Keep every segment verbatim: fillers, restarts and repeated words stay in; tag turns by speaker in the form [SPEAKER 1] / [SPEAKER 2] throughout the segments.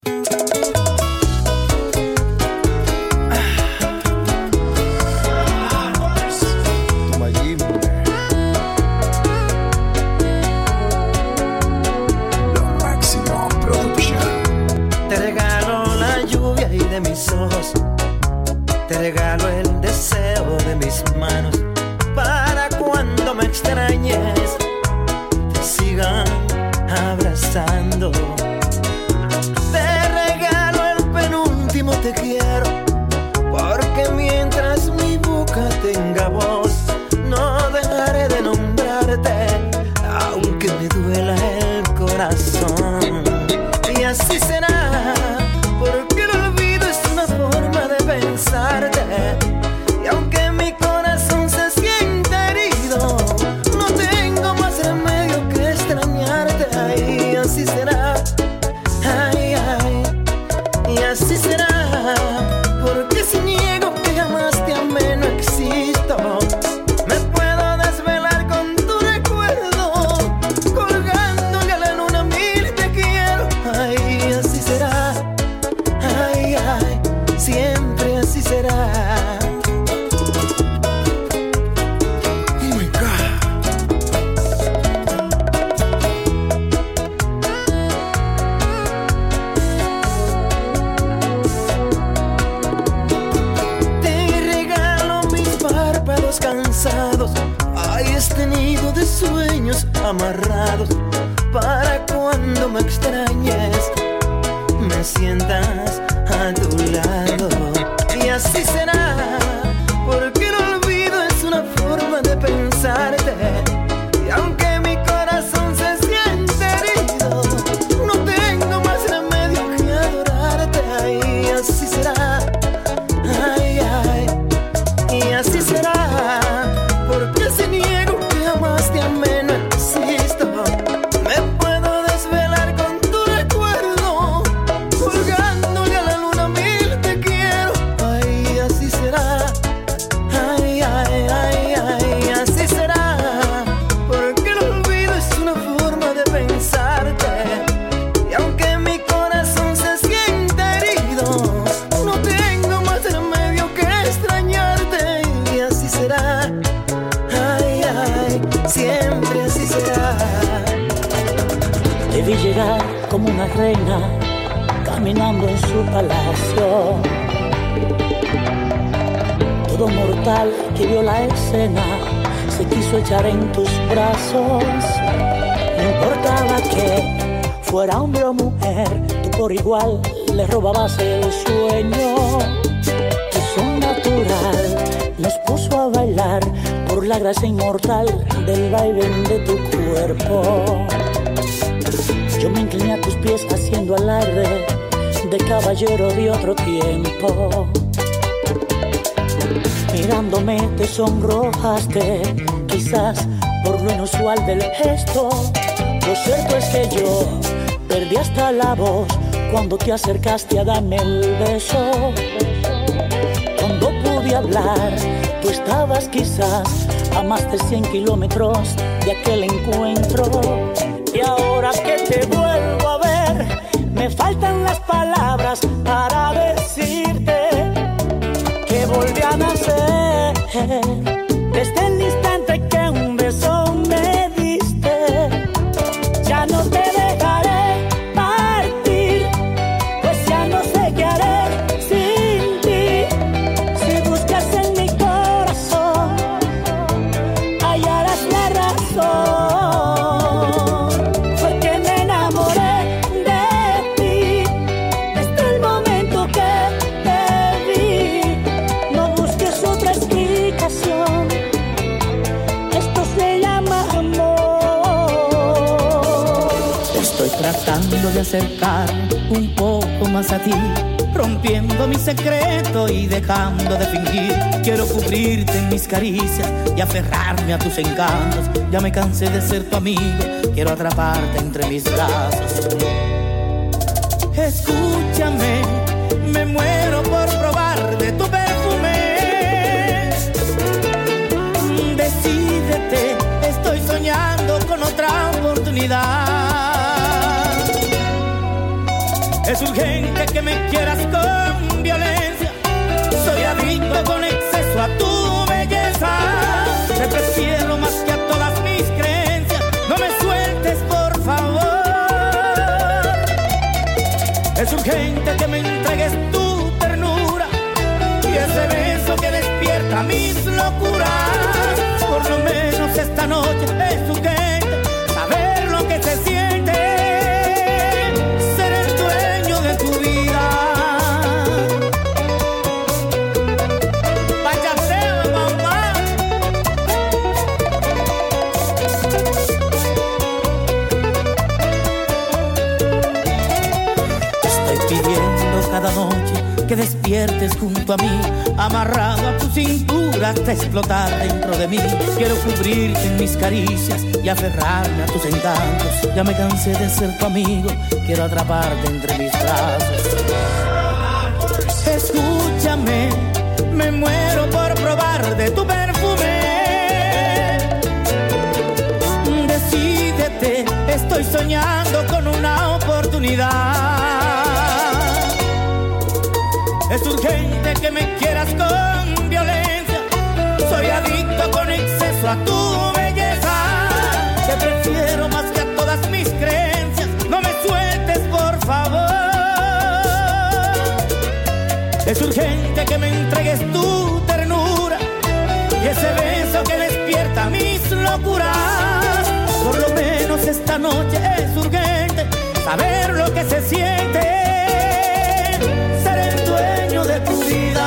[SPEAKER 1] Amarrados para cuando me extrañes, me sientas a tu lado. Y así será, porque el olvido es una forma de pensarte. Y aunque mi corazón se siente herido, no tengo más remedio que adorarte. Y así será, ay, ay, y así será, porque si niego que jamás te amé.
[SPEAKER 2] Debí llegar como una reina caminando en su palacio. Todo mortal que vio la escena se quiso echar en tus brazos. No importaba que fuera hombre o mujer, tú por igual le robabas el sueño. Tu son natural nos puso a bailar por la gracia inmortal del baile de tu cuerpo. Yo me incliné a tus pies haciendo alarde de caballero de otro tiempo. Mirándome te sonrojaste, quizás por lo inusual del gesto. Lo cierto es que yo perdí hasta la voz cuando te acercaste a darme el beso. Cuando pude hablar, tú estabas quizás a más de cien kilómetros de aquel encuentro. Y ahora que te vuelvo a ver, me faltan las palabras para decirte que volví a nacer. Desde el instante que un beso me diste, ya no te dejaré partir, pues ya no sé qué haré sin ti. Si buscas en mi corazón, hallarás la razón.
[SPEAKER 3] Tratando de acercar un poco más a ti, rompiendo mi secreto y dejando de fingir. Quiero cubrirte en mis caricias y aferrarme a tus encantos. Ya me cansé de ser tu amigo, quiero atraparte entre mis brazos. Escúchame, me muero por probar de tu perfume. Decídete, estoy soñando con otra oportunidad. Es urgente que me quieras con violencia. Soy adicto con exceso a tu belleza. Te prefiero más que a todas mis creencias. No me sueltes, por favor. Es urgente que me entregues tu ternura y ese beso que despierta mis locuras. Por lo menos esta noche es urgente saber lo que se siente, ser el dueño de tu vida. Payaseo, mamá. Te estoy pidiendo cada noche que despiertes junto a mí, amarrado a tu cintura hasta explotar dentro de mí. Quiero cubrirte en mis caricias y aferrarme a tus encantos. Ya me cansé de ser tu amigo, quiero atraparte entre mis brazos. Escúchame, me muero por probar de tu perfume. Decídete, estoy soñando con una oportunidad. Es urgente que me quieras con violencia. Soy adicto con exceso a tu belleza. Te prefiero más que a todas mis creencias. No me sueltes, por favor. Es urgente que me entregues tu ternura y ese beso que despierta mis locuras. Por lo menos esta noche es urgente saber lo que se siente, ser el dueño de tu vida.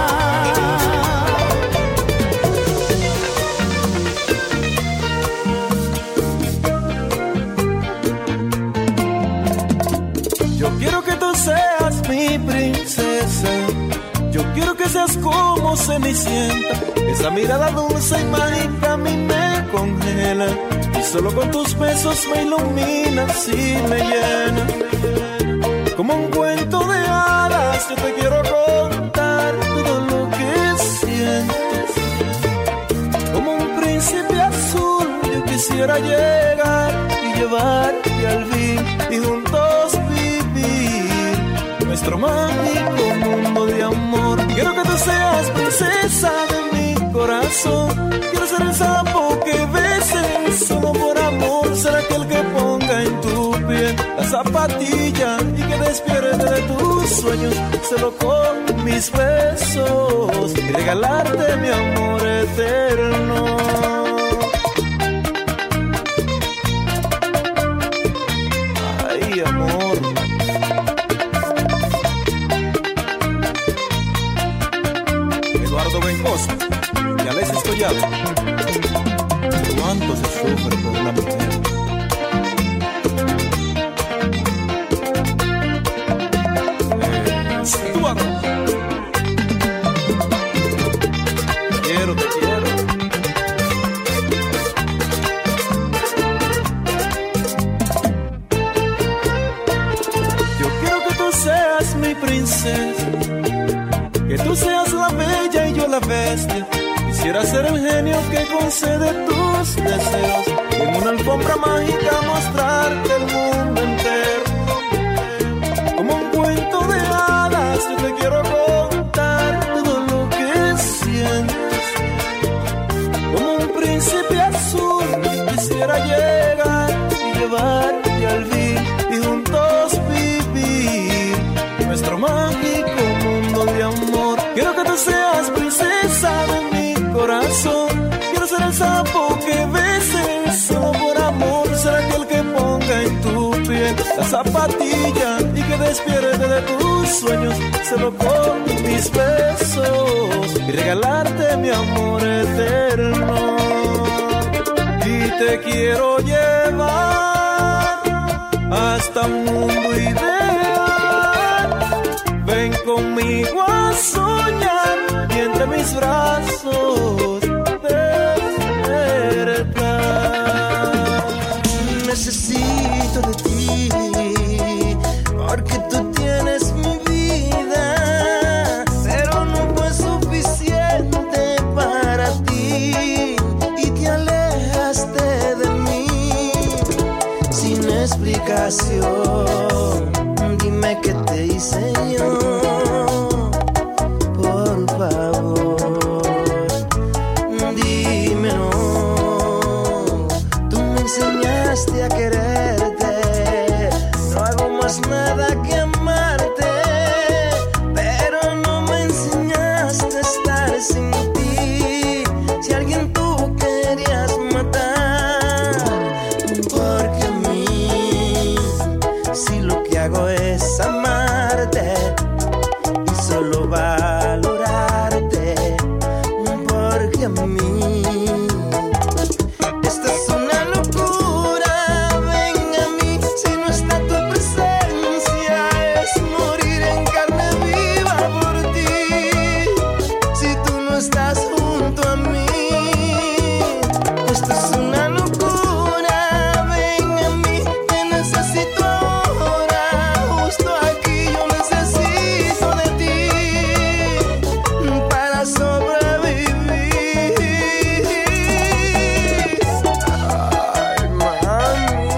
[SPEAKER 1] Yo quiero que tú seas mi princesa. Yo quiero que seas como Cenicienta. Esa mirada dulce y mágica a mí me congela. Y solo con tus besos me iluminas y me llenas. Como un cuento de hadas yo te quiero contar todo lo que sientes. Como un príncipe azul yo quisiera llegar y llevarte al fin y juntos vivir nuestro mágico mundo de amor. Quiero que tú seas princesa de mi corazón. Quiero ser el sapo que beses solo por amor. Ser aquel que ponga en tu piel la zapatilla y que despierte de tus sueños solo con mis besos y regalarte mi amor eterno. Ay, amor. Eduardo Bencosa y Alexis Collado. ¿Cuánto se sufre por una mujer? Eh, Eduardo. Te quiero, te quiero. Yo quiero que tú seas mi princesa, que tú seas la bella y yo la bestia. Quisiera ser el genio que concede tus deseos y en una alfombra mágica mostrarte el mundo entero. Como un cuento de hadas yo te quiero contar todo lo que sientes. Como un príncipe azul quisiera llegar y llevarte al fin y juntos vivir nuestro mágico mundo de amor. Quiero que tú seas princesa de mi corazón. Quiero ser el sapo que beses solo por amor. Ser aquel que ponga en tu piel la zapatilla y que despierte de tus sueños solo con mis besos y regalarte mi amor eterno. Y te quiero llevar hasta un mundo ideal. Ven conmigo a soñar y entre mis brazos despertar. Necesito de ti, porque tú tienes mi vida, pero no fue suficiente para ti y te alejaste de mí sin explicación. Dime qué Ay, Señor, por favor, dímelo. Tú me enseñaste a quererte, no hago más nada que amarte, pero no me enseñaste a estar sin ti. Si alguien tú querías matar, porque a mí, si lo que hago es amarte y solo valorarte, porque a mí esto es una locura. Ven a mí, si no está tu presencia, es morir en carne viva por ti. Si tú no estás junto a mí, esto es una locura. Ven a mí, te necesito ahora, justo aquí yo necesito de ti para sobrevivir. Ay, mami,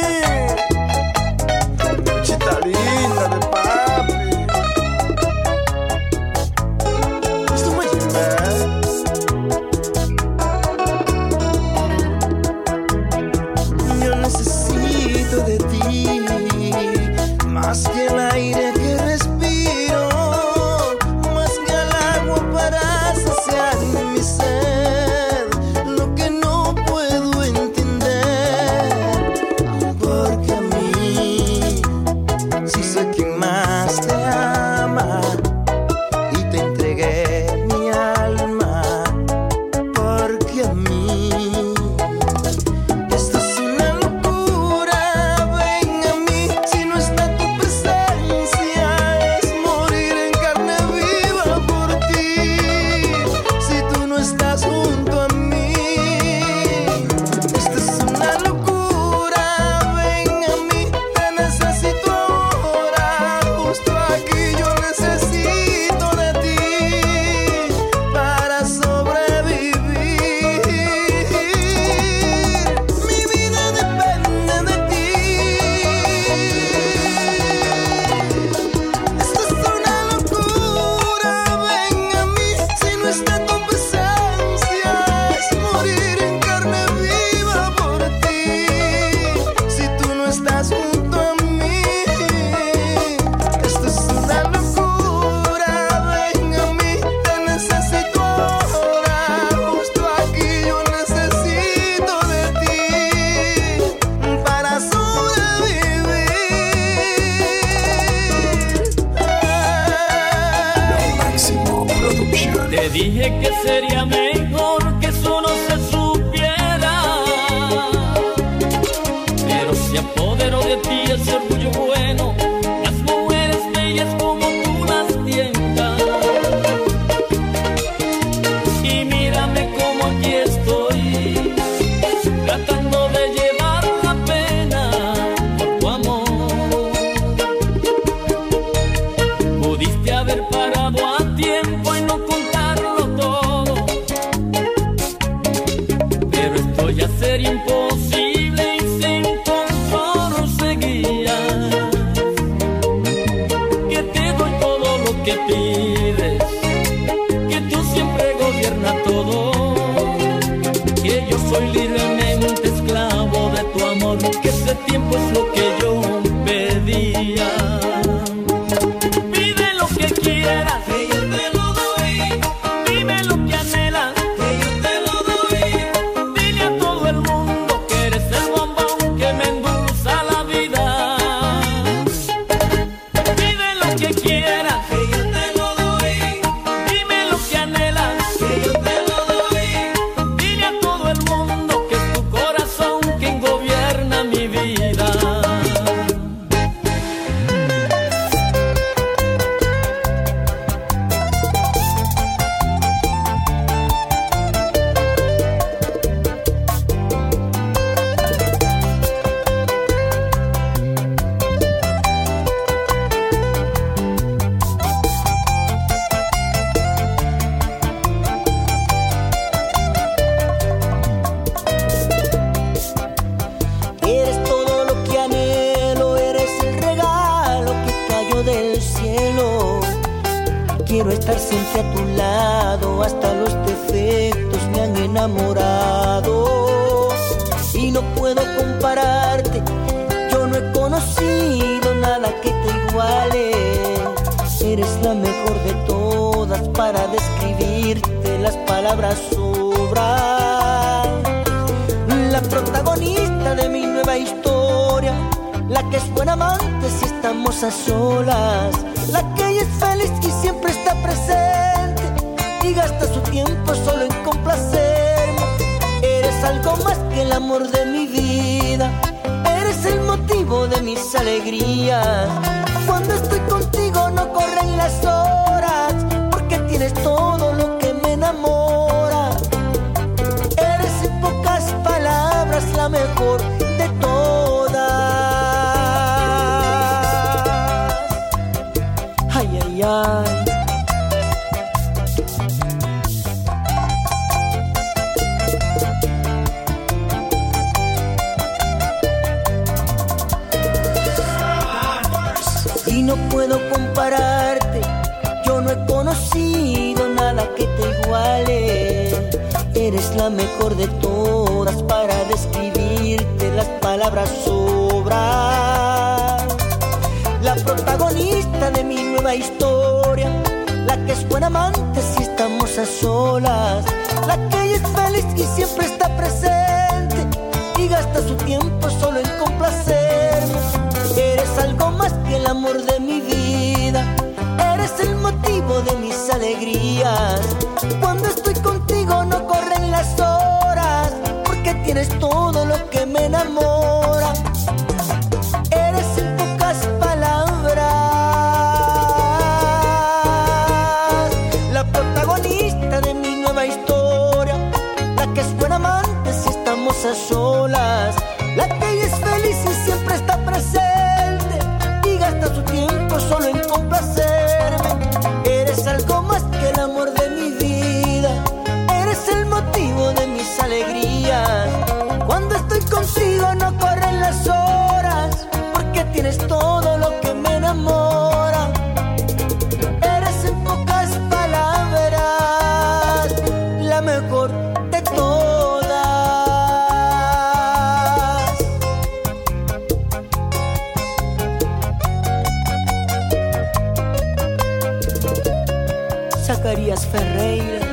[SPEAKER 1] chita linda de papi. Esto me lleva. Yo necesito de ti, más que el aire que respiro, más que el agua para saciar mi sed, lo que no puedo entender, porque a mí, si soy quien más te ama y te entregué mi alma, porque a mí esto es una locura. Ven a mí, si no está tu presencia, es morir en carne viva por ti. Si tú no estás junto a mí, esto es una locura. Ven a mí, te necesito ahora, justo aquí yo necesito de ti para sobrevivir. Mi vida depende de ti. Esto es una locura. Ven a mí, si no está tu presencia, es morir en carne viva por ti. Si tú no estás junto a mí, esto es una locura. Ven a mí, te necesito ahora, justo aquí yo necesito de ti para sobrevivir.
[SPEAKER 3] Te dije que sería mejor que eso no se supiera, pero se apoderó de ti ese orgullo bueno. Las mujeres bellas como tú las tientas. Y mírame como aquí estoy, tratando de llevar la pena por tu amor. Pudiste haber parado a tiempo y no contarlo todo, pero esto ya sería imposible y sin control seguías. Que te doy todo lo que pides, que tú siempre gobiernas todo, que yo soy libremente esclavo de tu amor, que ese tiempo es lo que yo pedía. Pide lo que quieras, que yo te lo doy.
[SPEAKER 1] cielo. Quiero estar siempre a tu lado, hasta los defectos me han enamorado. Y no puedo compararte, yo no he conocido nada que te iguale. Eres la mejor de todas, para describirte las palabras sobran. La protagonista de mi nueva historia, la que es buena amante si estamos a solas, la que es feliz y siempre está presente y gasta su tiempo solo en complacerme. Eres algo más que el amor de mi vida, eres el motivo de mis alegrías. Cuando estoy contigo no corren las horas, porque tienes todo lo que me enamora. Eres en pocas palabras la mejor de todas. Ay, ay, ay. Y no puedo compararte, yo no he conocido nada que te iguale. Eres la mejor de todas, para describirte las palabras sobran. La protagonista de mi nueva historia, la que es buena amante si estamos a solas, la que es feliz y siempre está presente y gasta su tiempo solo en complacerme. Eres algo más que el amor de mi vida, eres el motivo de mis alegrías. Cuando estoy contigo no corren las horas, porque tienes todo lo que me enamora. Eres en pocas palabras la protagonista de mi nueva historia, la que es buena amante si estamos a solas, la que es feliz y siempre está presente y gasta su tiempo solo en complacerme. Eres algo más que el amor de mi vida, eres el motivo de mis alegrías. Cuando estoy contigo no corren las horas, porque tienes todo lo que me enamora. Eres en pocas palabras la mejor de todas. Zacarías Ferreira.